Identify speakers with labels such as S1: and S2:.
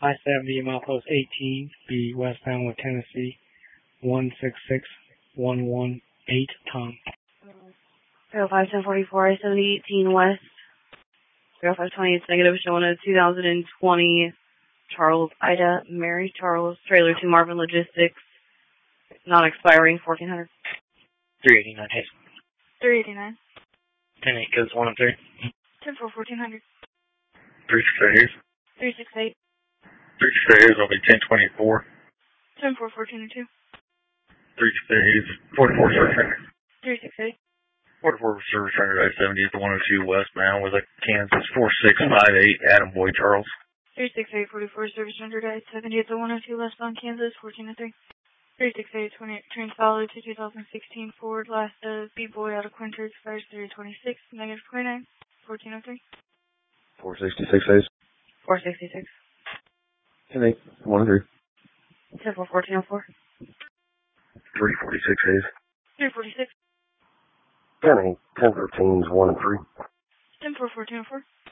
S1: I-70 milepost 18, be westbound with Tennessee, 166118, Tom.
S2: 05-1044, I-70 18 west. 0520, it's negative, showing a 2020 Charles Ida Mary Charles trailer to Marvin Logistics, not expiring, 1400.
S1: 389 Hayes.
S3: 389.
S1: 10-8 goes 1 and 3.
S3: 10-4, 1400.
S4: 368 Hayes.
S3: 368.
S4: 368 Hayes will be 1024.
S3: 10-4, 1402.
S4: 368 Hayes. 44 service center.
S3: 368.
S4: 44 service center I-70 at the 102 westbound with a Kansas 4658 Adam Boy Charles.
S3: 368, 44 service rendered I-70 at the 102 westbound Kansas, 1403. 368, 28 train solid to 2016 Ford, last B-Boy out of Quinter, expires 326, negative 29, 1403.
S5: 466 Hayes.
S2: 466.
S5: 10-8, 1 and 3.
S2: 10-4, 1404.
S4: 346 Hayes.
S3: 346.
S5: 10-8, 10-13's 1 and 3.
S3: 10-4, 1404.